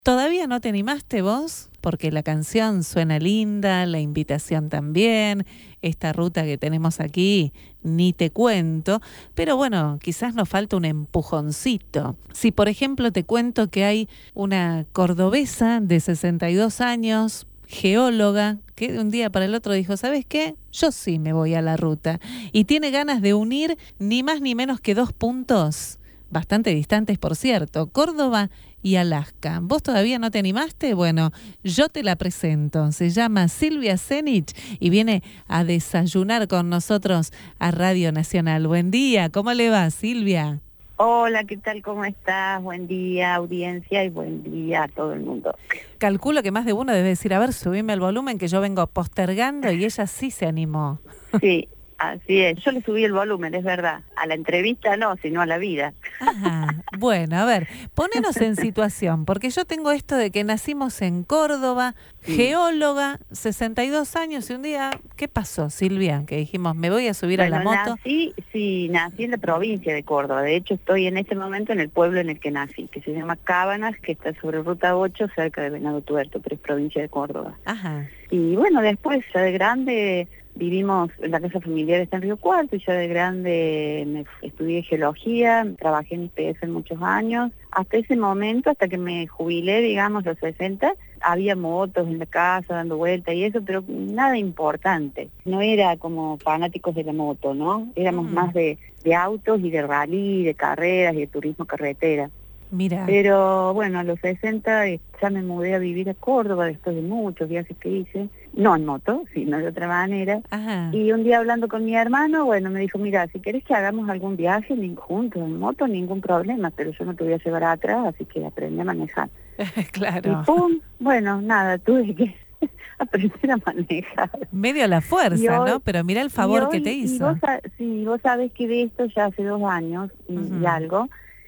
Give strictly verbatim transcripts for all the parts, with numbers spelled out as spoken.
¿Todavía no te animaste vos? Porque la canción suena linda, la invitación también, esta ruta que tenemos aquí, ni te cuento, pero bueno, quizás nos falta un empujoncito. Si por ejemplo te cuento que hay una cordobesa de sesenta y dos años, geóloga, que de un día para el otro dijo, ¿sabes qué? Yo sí me voy a la ruta. Y tiene ganas de unir ni más ni menos que dos puntos, bastante distantes por cierto, Córdoba y Alaska. ¿Vos todavía no te animaste? Bueno, yo te la presento. Se llama Silvia Zenich y viene a desayunar con nosotros a Radio Nacional. Buen día, ¿cómo le va, Silvia? Hola, ¿qué tal? ¿Cómo estás? Buen día, audiencia, y buen día a todo el mundo. Calculo que más de uno debe decir, a ver, subime el volumen que yo vengo postergando, y ella sí se animó. Sí, así es. Yo le subí el volumen, es verdad. A la entrevista no, sino a la vida. Ajá. Bueno, a ver, ponenos en situación, porque yo tengo esto de que nacimos en Córdoba, Sí. geóloga, sesenta y dos años, y un día, ¿qué pasó, Silvia? Que dijimos, me voy a subir Bueno, a la moto. nací, sí, nací en la provincia de Córdoba. De hecho, estoy en este momento en el pueblo en el que nací, que se llama Cábanas, que está sobre Ruta ocho, cerca de Venado Tuerto, pero es provincia de Córdoba. Ajá. Y bueno, después, ya de grande, vivimos en la casa familiar, está en Río Cuarto, y ya de grande me estudié geología, trabajé en I P F en muchos años. Hasta ese momento, hasta que me jubilé, digamos, a los sesenta, había motos en la casa dando vueltas y eso, pero nada importante. No era como fanáticos de la moto, ¿no? Éramos Mm. más de, de autos y de rally, de carreras y de turismo carretera. Mira. Pero bueno, a los sesenta ya me mudé a vivir a Córdoba después de muchos viajes que hice, no en moto, sino de otra manera. Ajá. Y un día hablando con mi hermano, bueno, me dijo, mira, si querés que hagamos algún viaje ni juntos en moto, ningún problema, pero yo no te voy a llevar atrás, así que aprendí a manejar. Claro. Y pum, bueno, nada, tuve que aprender a manejar. Medio a la fuerza, Y hoy- ¿no? Pero mira el favor y que hoy- te y hizo. vos, sa- sí, vos sabés que de esto ya hace dos años y, Ujú. y algo.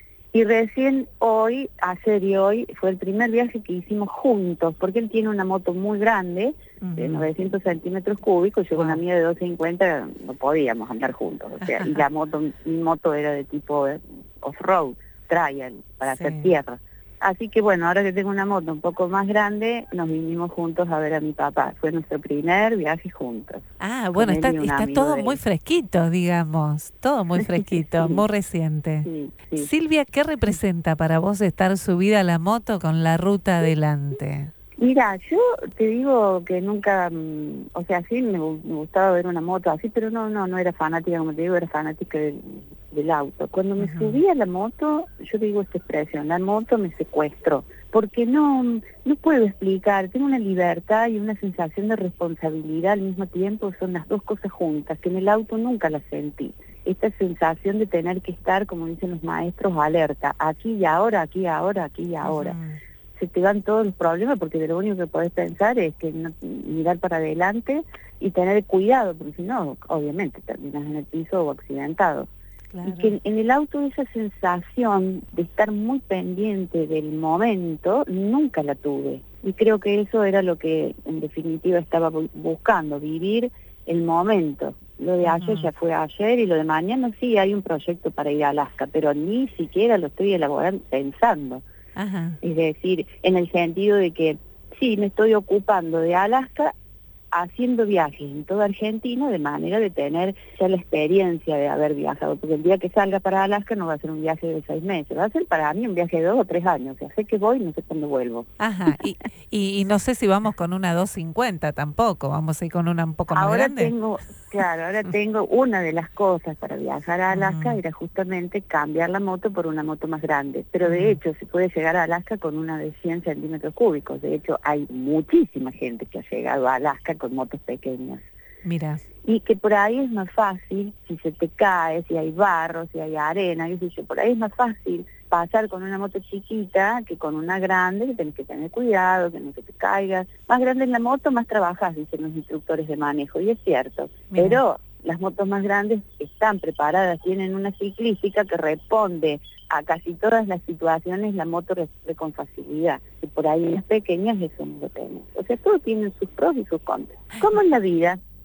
Y recién hoy, ayer y hoy, fue el primer viaje que hicimos juntos, porque él tiene una moto muy grande, de Ujú. novecientos centímetros cúbicos, yo con la Wow. mía de doscientos cincuenta no podíamos andar juntos, o sea, y la moto, mi moto era de tipo eh, off-road, trial, para Sí. hacer tierra. Así que bueno, ahora que tengo una moto un poco más grande, nos vinimos juntos a ver a mi papá. Fue nuestro primer viaje juntos. Ah, bueno, Con él está, y un está amigo todo de él. muy fresquito, digamos. Todo muy fresquito, Sí. muy reciente. Sí, sí. Silvia, ¿qué representa para vos estar subida a la moto con la ruta adelante? Mira, yo te digo que nunca, mm, o sea, sí me, gu- me gustaba ver una moto así, pero no, no, no era fanática, como te digo, era fanática del, del auto. Cuando me Ujú. subí a la moto, yo digo esta expresión, la moto me secuestró, porque no, no puedo explicar, tengo una libertad y una sensación de responsabilidad al mismo tiempo, son las dos cosas juntas, que en el auto nunca las sentí. Esta sensación de tener que estar, como dicen los maestros, alerta, aquí y ahora, aquí y ahora, aquí y ahora. Ujú. Se te van todos los problemas porque de lo único que podés pensar es que no, mirar para adelante y tener cuidado, porque si no, obviamente terminas en el piso o accidentado. Claro. Y que en el auto esa sensación de estar muy pendiente del momento, nunca la tuve. Y creo que eso era lo que en definitiva estaba bu- buscando, vivir el momento. Lo de ayer Ujú. ya fue ayer y lo de mañana sí hay un proyecto para ir a Alaska, pero ni siquiera lo estoy elaborando pensando. Ajá. Es decir, en el sentido de que sí, me estoy ocupando de Alaska haciendo viajes en toda Argentina de manera de tener ya la experiencia de haber viajado, porque el día que salga para Alaska no va a ser un viaje de seis meses, va a ser para mí un viaje de dos o tres años, o sea, sé que voy, no sé cuándo vuelvo. Ajá. Y, y, y no sé si vamos con una doscientos cincuenta tampoco, vamos a ir con una un poco más Ahora grande. tengo, claro, ahora tengo una de las cosas para viajar a Alaska, Ujú. era justamente cambiar la moto por una moto más grande. Pero de Ujú. hecho se puede llegar a Alaska con una de cien centímetros cúbicos. De hecho hay muchísima gente que ha llegado a Alaska con motos pequeñas. Mira. Y que por ahí es más fácil, si se te cae, si hay barro, si hay arena, qué sé yo, por ahí es más fácil pasar con una moto chiquita que con una grande, que tenés que tener cuidado, que no se te caiga. Más grande en la moto, más trabajás, dicen los instructores de manejo, y es cierto. Mira. Pero las motos más grandes están preparadas, tienen una ciclística que responde a casi todas las situaciones, la moto responde con facilidad. Y por ahí en las pequeñas eso no lo tenemos. O sea, todo tiene sus pros y sus contras. ¿Cómo en la vida?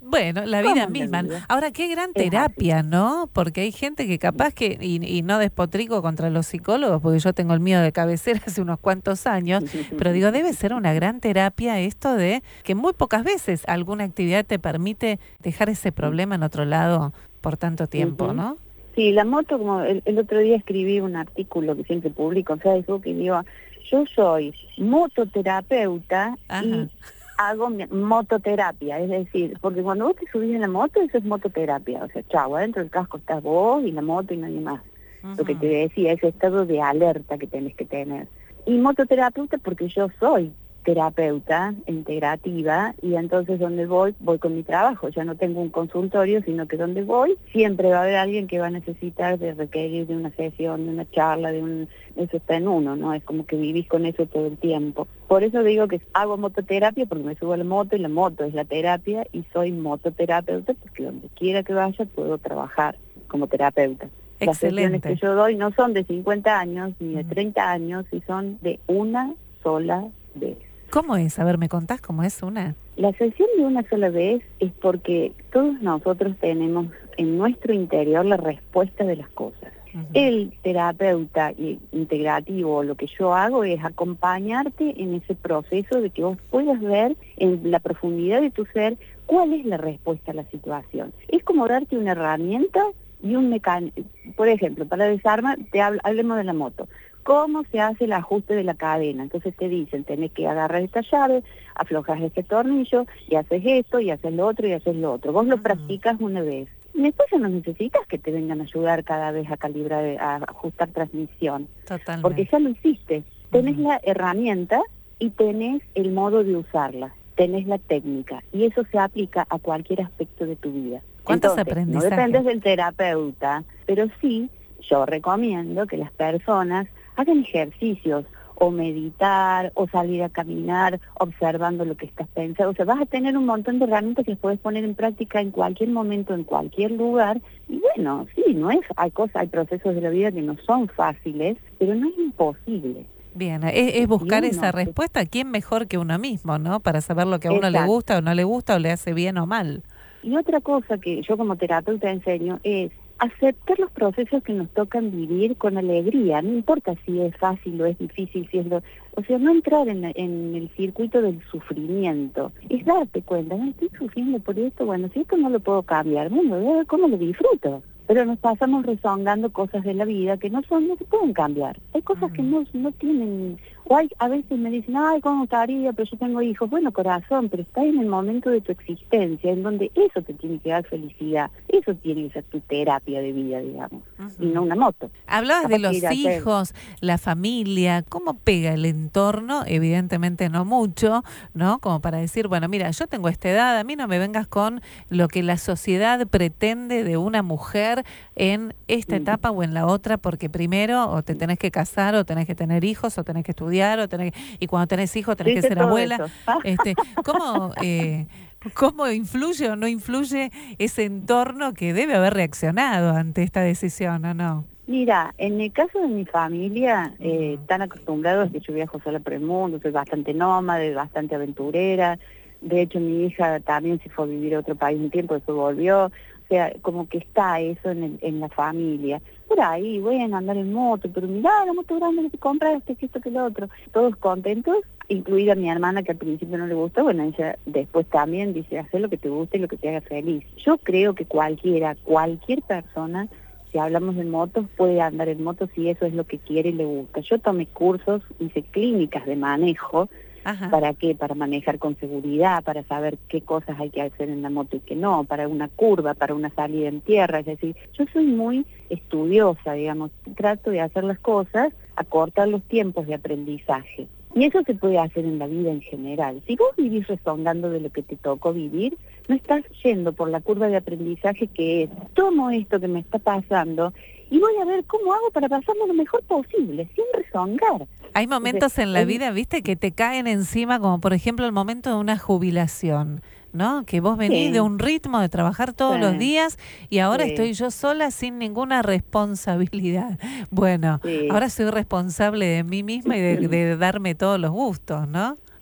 Bueno, la vida ¿Cómo la misma. vida? Ahora, qué gran Es terapia, ¿no? Porque hay gente que capaz que, y, y no despotrico contra los psicólogos, porque yo tengo el mío de cabecera hace unos cuantos años, pero digo, debe ser una gran terapia esto de que muy pocas veces alguna actividad te permite dejar ese problema en otro lado por tanto tiempo, Ujú. ¿no? Sí, la moto, como el, el otro día escribí un artículo que siempre publico en Facebook y digo, yo soy mototerapeuta Ajá. y hago mi- mototerapia, es decir, porque cuando vos te subís en la moto, eso es mototerapia, o sea, chau, adentro del casco estás vos y la moto y nadie más. Lo que te Ujú. decía, ese estado de alerta que tenés que tener. Y mototerapeuta porque yo soy terapeuta integrativa y entonces donde voy, voy con mi trabajo. Ya no tengo un consultorio, sino que donde voy siempre va a haber alguien que va a necesitar de requerir de una sesión, de una charla, de un... Eso está en uno, ¿no? Es como que vivís con eso todo el tiempo. Por eso digo que hago mototerapia porque me subo a la moto y la moto es la terapia y soy mototerapeuta porque donde quiera que vaya puedo trabajar como terapeuta. Las sesiones Excelente. que yo doy no son de cincuenta años ni de Ujú. treinta años, y son de una sola vez. ¿Cómo es? A ver, ¿me contás cómo es una? La sesión de una sola vez es porque todos nosotros tenemos en nuestro interior la respuesta de las cosas. Ujú. El terapeuta i- integrativo, lo que yo hago es acompañarte en ese proceso de que vos puedas ver en la profundidad de tu ser cuál es la respuesta a la situación. Es como darte una herramienta y un mecanismo. Por ejemplo, para desarmar, te hablo, hablemos de la moto. ¿Cómo se hace el ajuste de la cadena? Entonces te dicen, tenés que agarrar esta llave, aflojas este tornillo, y haces esto, y haces lo otro, y haces lo otro. Vos lo Ujú. practicas una vez. Y después ya no necesitas que te vengan a ayudar cada vez a calibrar, a ajustar transmisión, Totalmente. porque ya lo hiciste. Tenés Ujú. la herramienta y tenés el modo de usarla, tenés la técnica, y eso se aplica a cualquier aspecto de tu vida. ¿Cuántos Entonces, no aprendizajes? dependes del terapeuta, pero sí, yo recomiendo que las personas hagan ejercicios, o meditar, o salir a caminar, observando lo que estás pensando. O sea, vas a tener un montón de herramientas que puedes poner en práctica en cualquier momento, en cualquier lugar. Y bueno, sí, no es, hay cosas, hay procesos de la vida que no son fáciles, pero no es imposible. Bien, es, es buscar Y esa uno, respuesta. ¿Quién mejor que uno mismo, no? Para saber lo que a uno le exacto. gusta o no le gusta o le hace bien o mal. Y otra cosa que yo como terapeuta enseño es aceptar los procesos que nos tocan vivir con alegría, no importa si es fácil o es difícil, si es lo... O sea, no entrar en, en el circuito del sufrimiento, es darte cuenta, no estoy sufriendo por esto, bueno, si esto no lo puedo cambiar, bueno, voy a ver cómo lo disfruto. Pero nos pasamos rezongando cosas de la vida que no son, no se pueden cambiar. Hay cosas que no, no tienen, o hay, a veces me dicen, ay, cómo gustaría, pero yo tengo hijos. Bueno, corazón, pero estás en el momento de tu existencia, en donde eso te tiene que dar felicidad. Eso tiene que ser tu terapia de vida, digamos, Ujú. y no una moto. Hablabas Capaz de que los ir a hacer- hijos, la familia, ¿cómo pega el entorno? Evidentemente no mucho, ¿no? Como para decir, bueno, mira, yo tengo esta edad, a mí no me vengas con lo que la sociedad pretende de una mujer en esta Mm. etapa o en la otra, porque primero o te tenés que casar o tenés que tener hijos o tenés que estudiar o tenés y cuando tenés hijos tenés Sí, que sé ser todo abuela. eso. Ah. Este, ¿cómo, eh, ¿Cómo influye o no influye ese entorno que debe haber reaccionado ante esta decisión o no? Mira, en el caso de mi familia, eh, Ujú. tan acostumbrados que yo viajo sola por el mundo, soy bastante nómade, bastante aventurera. De hecho, mi hija también se fue a vivir a otro país un tiempo, después volvió. O sea, como que está eso en, el, en la familia. Por ahí, bueno, andar en moto, pero mirá, la moto grande que te compraste, que esto, que lo otro. Todos contentos, incluida mi hermana, que al principio no le gustó. Bueno, ella después también dice, haz lo que te guste y lo que te haga feliz. Yo creo que cualquiera, cualquier persona, si hablamos de motos, puede andar en moto si eso es lo que quiere y le gusta. Yo tomé cursos, hice clínicas de manejo. Ajá. ¿Para qué? Para manejar con seguridad, para saber qué cosas hay que hacer en la moto y qué no, para una curva, para una salida en tierra. Es decir, yo soy muy estudiosa, digamos, trato de hacer las cosas, acortar los tiempos de aprendizaje. Y eso se puede hacer en la vida en general. Si vos vivís rezongando de lo que te tocó vivir, no estás yendo por la curva de aprendizaje que es, tomo esto que me está pasando y voy a ver cómo hago para pasarlo lo mejor posible, sin rezongar. Hay momentos Entonces, en la es- vida, viste, que te caen encima, como por ejemplo el momento de una jubilación, ¿no? Que vos venís Sí. de un ritmo de trabajar todos Sí. los días y ahora Sí. estoy yo sola sin ninguna responsabilidad. Bueno, Sí. ahora soy responsable de mí misma y de, de darme todos los gustos, ¿no?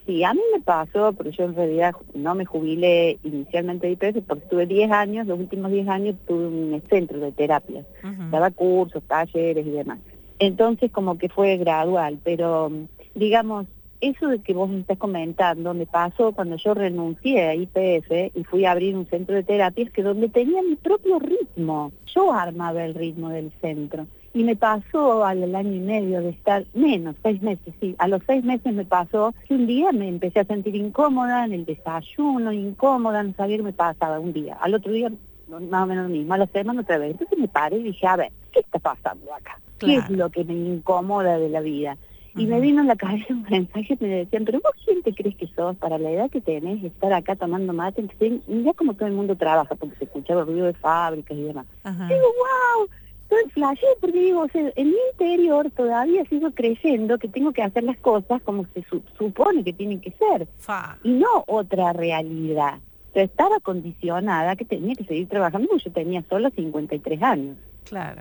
Sí, a mí me pasó, pero yo en realidad no me jubilé inicialmente de I P S porque estuve diez años, los últimos diez años tuve un centro de terapia, uh-huh. Daba cursos, talleres y demás. Entonces como que fue gradual, pero digamos, eso de que vos me estás comentando me pasó cuando yo renuncié a I P S y fui a abrir un centro de terapia, que donde tenía mi propio ritmo, yo armaba el ritmo del centro. Y me pasó al año y medio de estar, menos, seis meses, sí, a los seis meses me pasó que un día me empecé a sentir incómoda en el desayuno, incómoda, no sabía qué me pasaba un día. Al otro día, más o menos lo mismo, a la semana otra vez. Entonces me paré y dije, a ver, ¿qué está pasando acá? Claro. ¿Qué es lo que me incomoda de la vida? Y uh-huh. me vino en la cabeza un mensaje que me decían, pero vos quién te crees que sos para la edad que tenés, estar acá tomando mate, ya como todo el mundo trabaja, porque se escuchaba el ruido de fábricas y demás. Uh-huh. Digo, wow. Entonces flashé porque digo, o sea, en mi interior todavía sigo creyendo que tengo que hacer las cosas como se su- supone que tienen que ser. Fa. Y no otra realidad. Entonces estaba condicionada que tenía que seguir trabajando porque yo tenía solo cincuenta y tres años. Claro.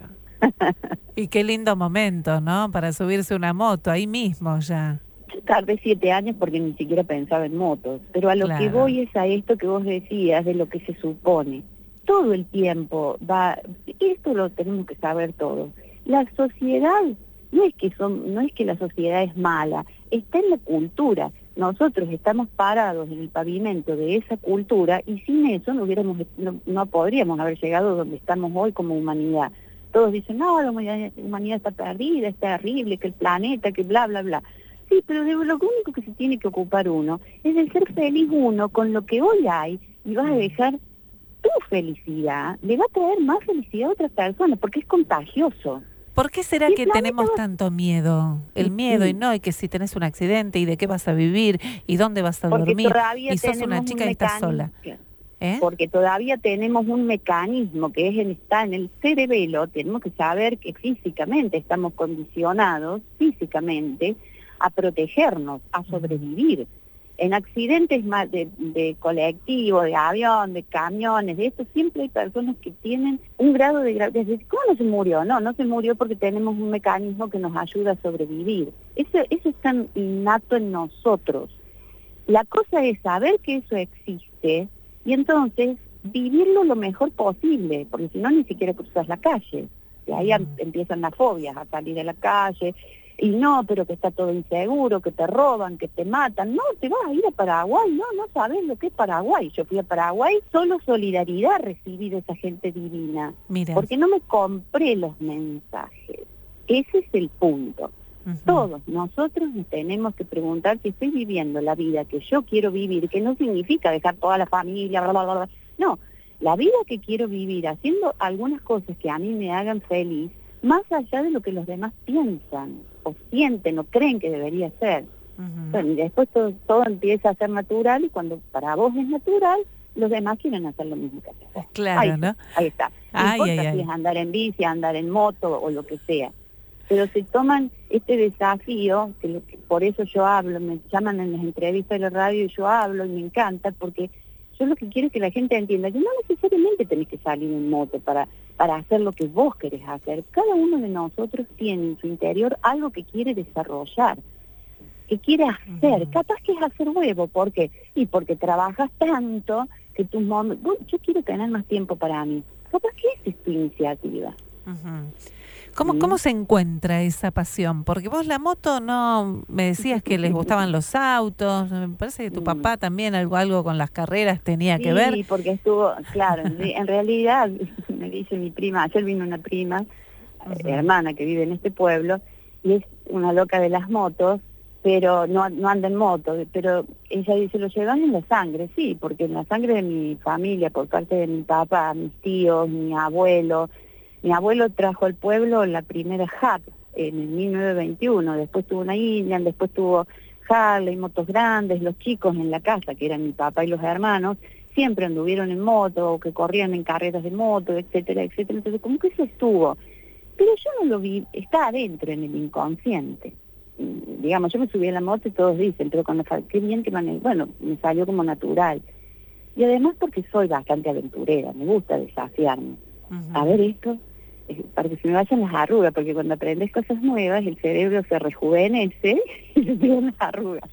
Y qué lindo momento, ¿no? Para subirse una moto, ahí mismo ya. Yo tardé siete años porque ni siquiera pensaba en motos. Pero a lo claro. que voy es a esto que vos decías, de lo que se supone. Todo el tiempo va, esto lo tenemos que saber todos. La sociedad no es que son, no es que la sociedad es mala, está en la cultura. Nosotros estamos parados en el pavimento de esa cultura y sin eso no hubiéramos, no, no podríamos haber llegado donde estamos hoy como humanidad. Todos dicen, no, la humanidad, la humanidad está perdida, es terrible, que el planeta, que bla, bla, bla. Sí, pero de lo único que se tiene que ocupar uno es de ser feliz uno con lo que hoy hay y vas a dejar tu felicidad, le va a traer más felicidad a otras personas, porque es contagioso. ¿Por qué será que tenemos va... tanto miedo? El miedo, sí. y no, y que si tenés un accidente, y de qué vas a vivir, y dónde vas a porque dormir, y sos una chica y estás sola. ¿Eh? Porque todavía tenemos un mecanismo que es en, está en el cerebelo, tenemos que saber que físicamente estamos condicionados, físicamente, a protegernos, a sobrevivir. En accidentes más de, de colectivo, de avión, de camiones, de esto, siempre hay personas que tienen un grado de gravedad. ¿Cómo no se murió? No, no se murió porque tenemos un mecanismo que nos ayuda a sobrevivir. Eso, eso es tan innato en nosotros. La cosa es saber que eso existe y entonces vivirlo lo mejor posible, porque si no ni siquiera cruzas la calle. Y ahí mm. empiezan las fobias, a salir de la calle. Y no, pero que está todo inseguro, que te roban, que te matan. No, te vas a ir a Paraguay, no, no sabes lo que es Paraguay. Yo fui a Paraguay, solo solidaridad recibí de esa gente divina. Mira. Porque no me compré los mensajes. Ese es el punto. Uh-huh. Todos nosotros nos tenemos que preguntar si estoy viviendo la vida que yo quiero vivir, que no significa dejar toda la familia, bla, bla, bla, bla. No, la vida que quiero vivir, haciendo algunas cosas que a mí me hagan feliz, más allá de lo que los demás piensan, o sienten, o creen que debería ser. Uh-huh. Bueno, y después todo, todo empieza a ser natural, y cuando para vos es natural, los demás quieren hacer lo mismo que haces vos. Claro, ahí, ¿no? Ahí está. No ay, importa ay, si ay. es andar en bici, andar en moto, o lo que sea. Pero se toman este desafío, que, lo que por eso yo hablo, me llaman en las entrevistas de la radio y yo hablo, y me encanta, porque yo lo que quiero es que la gente entienda que no necesariamente tenés que salir en moto para, para hacer lo que vos querés hacer. Cada uno de nosotros tiene en su interior algo que quiere desarrollar, que quiere hacer. Uh-huh. Capaz que es hacer huevo, ¿por qué? Y porque trabajas tanto que tus momentos... Yo quiero tener más tiempo para mí. Capaz que esa es tu iniciativa. Uh-huh. ¿Cómo, ¿Cómo se encuentra esa pasión? Porque vos la moto no, me decías que les gustaban los autos, me parece que tu papá también algo algo con las carreras tenía sí, que ver. Sí, porque estuvo, claro, en realidad, me dice mi prima, ayer vino una prima, uh-huh. eh, hermana que vive en este pueblo, y es una loca de las motos, pero no, no anda en moto, pero ella dice, lo llevan en la sangre, sí, porque en la sangre de mi familia, por parte de mi papá, mis tíos, mi abuelo. Mi abuelo trajo al pueblo la primera H A P en el mil novecientos veintiuno, después tuvo una Indian, después tuvo Harley, motos grandes, los chicos en la casa, que eran mi papá y los hermanos, siempre anduvieron en moto, o que corrían en carreras de moto, etcétera, etcétera. Entonces, como que eso estuvo. Pero yo no lo vi, está adentro en el inconsciente. Digamos, yo me subí a la moto y todos dicen, pero cuando qué bien que manejo, bueno, me salió como natural. Y además porque soy bastante aventurera, me gusta desafiarme. Uh-huh. A ver esto, para que se me vayan las arrugas, porque cuando aprendes cosas nuevas, el cerebro se rejuvenece y se tiran las arrugas.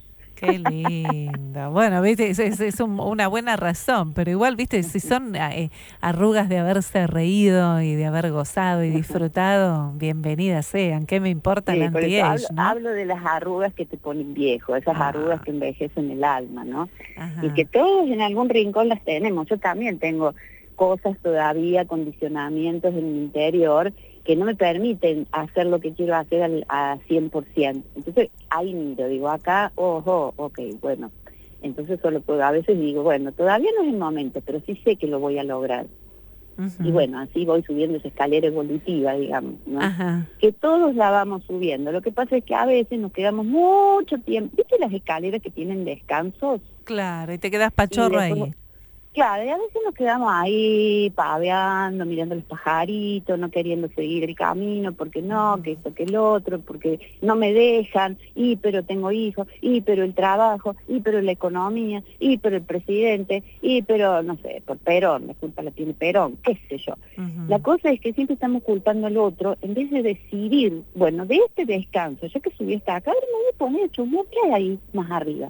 Qué lindo. Bueno, viste, es, es, es un- una buena razón, pero igual, viste, si son eh, arrugas de haberse reído y de haber gozado y disfrutado, bienvenidas sean. ¿Qué me importa el Sí, por eso hablo, anti-age, no? hablo de las arrugas que te ponen viejo, esas arrugas Ah, que envejecen el alma, ¿no? Y que ajá. todos en algún rincón las tenemos. Yo también tengo cosas todavía, condicionamientos en mi interior que no me permiten hacer lo que quiero hacer al, a cien por ciento. Entonces, ahí miro, digo, acá, ojo, ok, bueno. Entonces solo puedo, a veces digo, bueno, todavía no es el momento, pero sí sé que lo voy a lograr. Y Ujú. bueno, así voy subiendo esa escalera evolutiva, digamos, ¿no? Ajá. Que todos la vamos subiendo. Lo que pasa es que a veces nos quedamos mucho tiempo. ¿Viste las escaleras que tienen descansos? Claro, y te quedas Y pachorro después, ahí. claro, y a veces nos quedamos ahí paveando, mirando los pajaritos, no queriendo seguir el camino, porque no, que esto, que el otro, porque no me dejan, y pero tengo hijos, y pero el trabajo, y pero la economía, y pero el presidente, y pero, no sé, por Perón, la culpa la tiene Perón, qué sé yo. Ujú. La cosa es que siempre estamos culpando al otro, en vez de decidir, bueno, de este descanso, ya que subí hasta acá, ahora me voy a poner a chusmear qué hay ahí más arriba.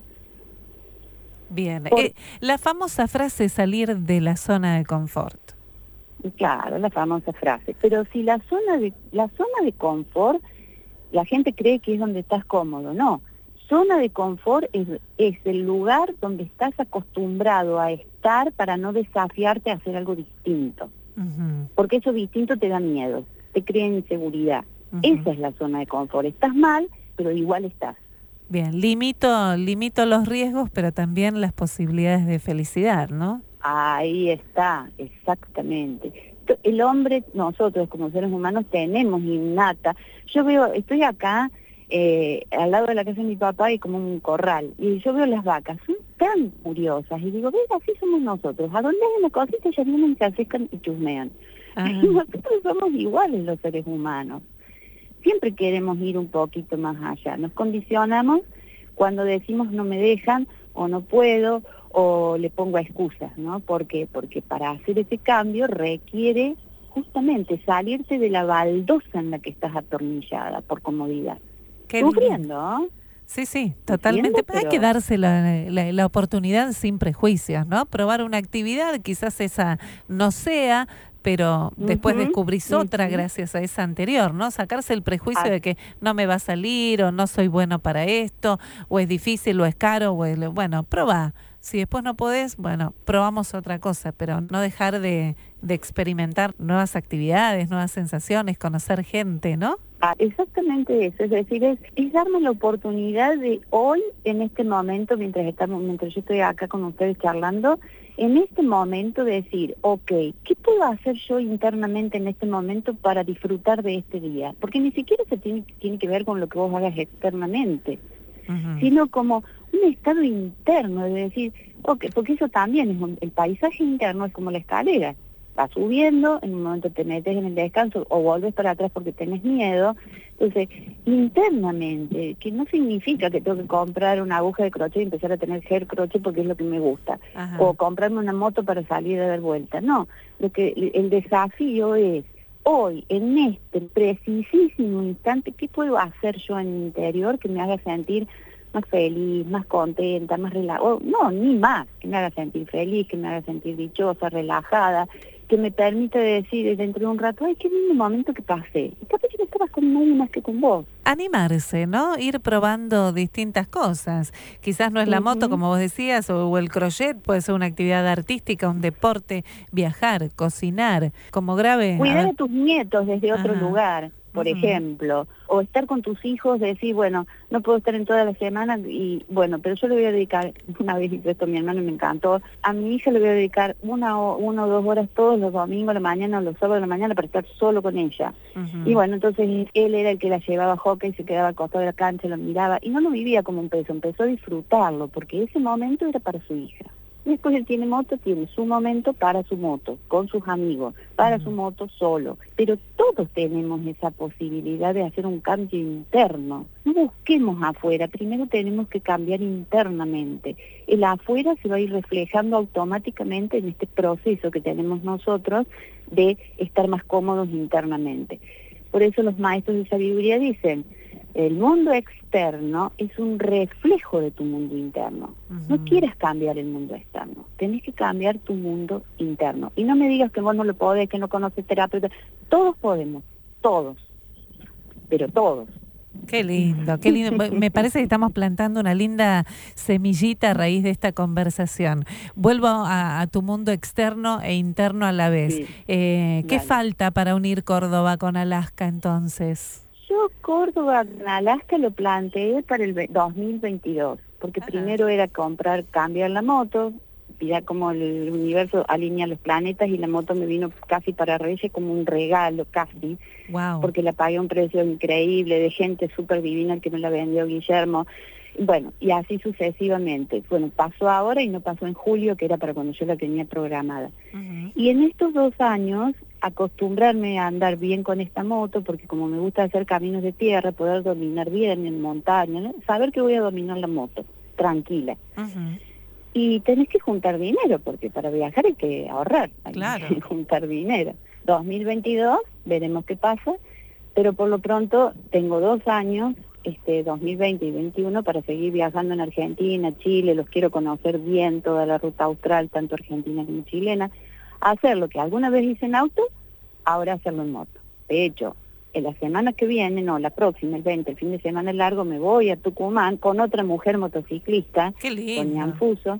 Bien. Por Eh, la famosa frase salir de la zona de confort. Claro, la famosa frase. Pero si la zona de la zona de confort, la gente cree que es donde estás cómodo. No, zona de confort es, es el lugar donde estás acostumbrado a estar para no desafiarte a hacer algo distinto. Ujú, Porque eso distinto te da miedo, te crea inseguridad. ujú. Esa es la zona de confort. Estás mal, pero igual estás. Bien, limito, limito los riesgos, pero también las posibilidades de felicidad, ¿no? Ahí está, exactamente. T- El hombre, nosotros como seres humanos tenemos innata. Yo veo, estoy acá eh, al lado de la casa de mi papá y como un corral, y yo veo las vacas, son tan curiosas, y digo, ves, así somos nosotros, a donde hay una cosita ya vienen, se acercan y chusmean. Ah, Y nosotros somos iguales los seres humanos. Siempre queremos ir un poquito más allá. Nos condicionamos cuando decimos no me dejan o no puedo o le pongo excusas, ¿no? ¿Por qué? Porque para hacer ese cambio requiere justamente salirte de la baldosa en la que estás atornillada por comodidad. qué lindo. Sufriendo, ¿no? Sí, sí, Sufriendo, totalmente. Hay que pero... darse la, la, la oportunidad sin prejuicios, ¿no? Probar una actividad, quizás esa no sea, pero después Ujú, descubrís otra ujú. gracias a esa anterior, ¿no? Sacarse el prejuicio Ah, de que no me va a salir o no soy bueno para esto, o es difícil o es caro, o es, bueno, probá. Si después no podés, bueno, probamos otra cosa, pero no dejar de, de experimentar nuevas actividades, nuevas sensaciones, conocer gente, ¿no? Ah, exactamente eso, es decir, es, es darme la oportunidad de hoy, en este momento, mientras estamos, mientras yo estoy acá con ustedes charlando, en este momento decir, ok, ¿qué puedo hacer yo internamente en este momento para disfrutar de este día? Porque ni siquiera se tiene, tiene que ver con lo que vos hagas externamente, Ujú. sino como un estado interno de decir, ok, porque eso también es un- el paisaje interno es como la escalera. Vas subiendo, en un momento te metes en el descanso o vuelves para atrás porque tenés miedo. Entonces, internamente, que no significa que tengo que comprar una aguja de crochet y empezar a tener hair crochet porque es lo que me gusta, Ajá. o comprarme una moto para salir a dar vuelta. No, lo que el desafío es, hoy, en este precisísimo instante, ¿qué puedo hacer yo en mi interior que me haga sentir más feliz, más contenta, más relajada? No, ni más, que me haga sentir feliz, que me haga sentir dichosa, relajada, que me permita decir dentro de un rato, ay, qué lindo momento que pasé. Y capaz que no estabas con nadie más que con vos. Animarse, ¿no? Ir probando distintas cosas. Quizás no es la moto, Ujú. como vos decías, o, o el crochet, puede ser una actividad artística, un deporte, viajar, cocinar. Como grave, a Cuidar ver. a tus nietos desde otro Ajá. lugar, por Ujú. ejemplo, o estar con tus hijos, decir, bueno, no puedo estar en toda la semana y bueno, pero yo le voy a dedicar, una vez hice esto a mi hermano y me encantó, a mi hija le voy a dedicar una o, una o dos horas todos los domingos a la mañana o los sábados a la mañana para estar solo con ella. Ujú. Y bueno, entonces él era el que la llevaba a hockey, se quedaba al costado de la cancha, lo miraba y no lo vivía como un peso, empezó a disfrutarlo porque ese momento era para su hija. Después él tiene moto, tiene su momento para su moto, con sus amigos, para Ujú. su moto solo. Pero todos tenemos esa posibilidad de hacer un cambio interno. No busquemos afuera, primero tenemos que cambiar internamente. El afuera se va a ir reflejando automáticamente en este proceso que tenemos nosotros de estar más cómodos internamente. Por eso los maestros de sabiduría dicen, El mundo externo es un reflejo de tu mundo interno. Uh-huh. No quieras cambiar el mundo externo, tenés que cambiar tu mundo interno. Y no me digas que vos no lo podés, que no conoces terapeuta. Todos podemos, todos, pero todos. Qué lindo, qué lindo. Me parece que estamos plantando una linda semillita a raíz de esta conversación. Vuelvo a, a tu mundo externo e interno a la vez. Sí. Eh, ¿Qué vale. falta para unir Córdoba con Alaska entonces? Yo Córdoba con Alaska lo planteé para el dos mil veintidós, porque Ajá. primero era comprar, cambiar la moto, ya como el universo alinea los planetas y la moto me vino casi para Reyes como un regalo, casi, wow. porque la pagué a un precio increíble, de gente súper divina que me la vendió Guillermo, bueno, y así sucesivamente. Bueno, pasó ahora y no pasó en julio, que era para cuando yo la tenía programada. Uh-huh. Y en estos dos años, acostumbrarme a andar bien con esta moto, porque como me gusta hacer caminos de tierra, poder dominar bien en montaña, ¿no? Saber que voy a dominar la moto, tranquila. Uh-huh. Y tenés que juntar dinero, porque para viajar hay que ahorrar, hay claro. que juntar dinero. dos mil veintidós, veremos qué pasa, pero por lo pronto tengo dos años, este dos mil veinte y veintiuno, para seguir viajando en Argentina, Chile, los quiero conocer bien, toda la ruta austral, tanto argentina como chilena, hacer lo que alguna vez hice en auto, ahora hacerlo en moto. De hecho, en la semana que viene, no, la próxima, el veinte, el fin de semana largo, me voy a Tucumán con otra mujer motociclista, Qué lindo. con Ian Fuso,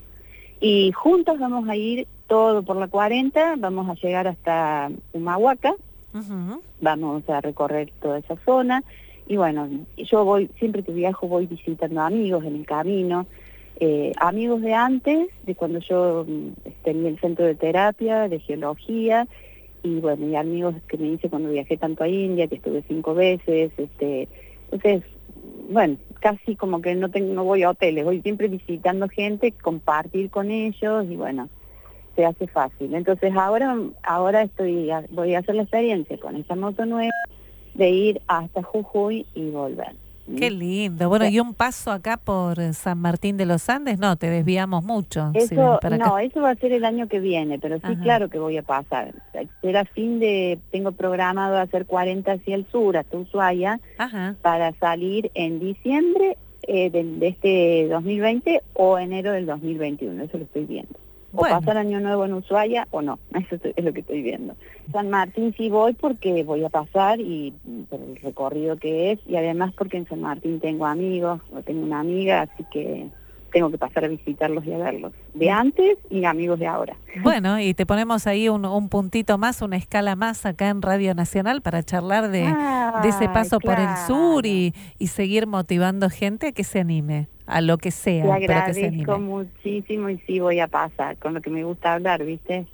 y juntas vamos a ir todo por la cuarenta, vamos a llegar hasta Humahuaca, uh-huh. vamos a recorrer toda esa zona, y bueno, yo voy, siempre que viajo voy visitando amigos en el camino, eh, amigos de antes, de cuando yo tenía el centro de terapia, de geología, y bueno, y amigos que me hice cuando viajé tanto a India, que estuve cinco veces, este, entonces, bueno, casi como que no tengo, no voy a hoteles, voy siempre visitando gente, compartir con ellos, y bueno, se hace fácil. Entonces ahora, ahora estoy, voy a hacer la experiencia con esa moto nueva, de ir hasta Jujuy y volver. Qué lindo. Bueno, y un paso acá por San Martín de los Andes, no, te desviamos mucho. Eso, si para acá. No, eso va a ser el año que viene, pero sí, Ajá. claro que voy a pasar. Será fin de, tengo programado hacer cuarenta hacia el sur, hasta Ushuaia, Ajá. para salir en diciembre eh, de, de este dos mil veinte o enero del dos mil veintiuno, eso lo estoy viendo. O bueno. pasar año nuevo en Ushuaia o no, eso es lo que estoy viendo. San Martín sí voy porque voy a pasar y por el recorrido que es, y además porque en San Martín tengo amigos, o tengo una amiga, así que tengo que pasar a visitarlos y a verlos, de antes y amigos de ahora. Bueno, y te ponemos ahí un, un puntito más, una escala más acá en Radio Nacional para charlar de, ah, de ese paso claro. por el sur y, y seguir motivando gente a que se anime a lo que sea. Te agradezco pero que se anime. muchísimo y sí voy a pasar con lo que me gusta hablar, ¿viste?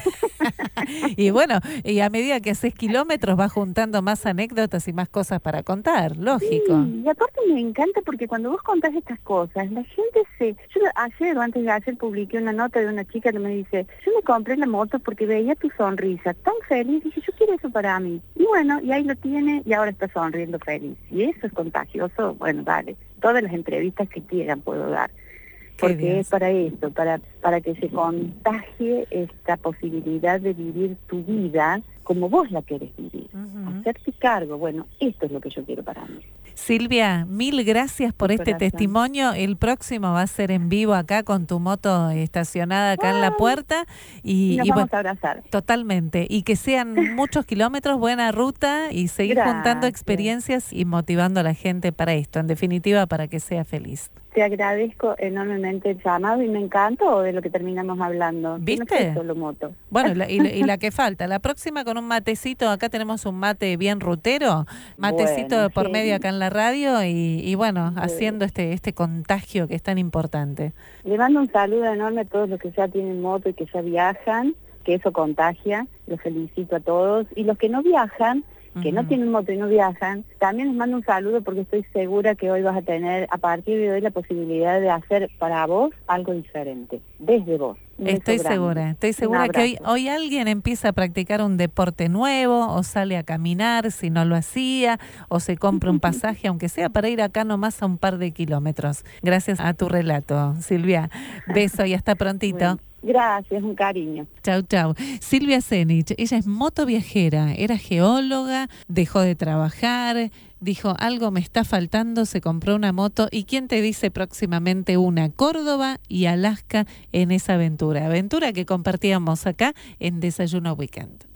Y bueno, y a medida que haces kilómetros vas juntando más anécdotas y más cosas para contar, lógico. Sí, y aparte me encanta porque cuando vos contás estas cosas, la gente se... Yo ayer o antes de ayer publiqué una nota de una chica que me dice, yo me compré la moto porque veía tu sonrisa tan feliz, dije, yo quiero eso para mí. Y bueno, y ahí lo tiene y ahora está sonriendo feliz. Y eso es contagioso, bueno, dale. Todas las entrevistas que quieran puedo dar, porque es para esto, para, para que se contagie esta posibilidad de vivir tu vida como vos la querés vivir, uh-huh. hacerte cargo. Bueno, esto es lo que yo quiero para mí. Silvia, mil gracias por este Corazón. testimonio. El próximo va a ser en vivo acá con tu moto estacionada acá Ay, en la puerta. Y, y nos y vamos bueno, a abrazar. Totalmente. Y que sean muchos kilómetros, buena ruta y seguir gracias. juntando experiencias y motivando a la gente para esto. En definitiva, para que sea feliz. Te agradezco enormemente el llamado y me encantó de lo que terminamos hablando. ¿Viste? No solo moto. Bueno, la, y, y la que falta. La próxima con un matecito. Acá tenemos un mate bien rutero. Matecito bueno, por sí. medio acá en la radio y, y bueno, sí. haciendo este este contagio que es tan importante. Le mando un saludo enorme a todos los que ya tienen moto y que ya viajan, que eso contagia. Los felicito a todos. Y los que no viajan, que no tienen moto y no viajan, también les mando un saludo porque estoy segura que hoy vas a tener, a partir de hoy, la posibilidad de hacer para vos algo diferente, desde vos. Estoy segura, estoy segura que hoy, hoy alguien empieza a practicar un deporte nuevo o sale a caminar si no lo hacía o se compra un pasaje, aunque sea para ir acá nomás a un par de kilómetros. Gracias a tu relato, Silvia. Beso y hasta prontito. Bueno. Gracias, un cariño. Chau, chau. Silvia Zenich, ella es motoviajera, era geóloga, dejó de trabajar, dijo algo me está faltando, se compró una moto y quién te dice próximamente una, Córdoba y Alaska en esa aventura, aventura que compartíamos acá en Desayuno Weekend.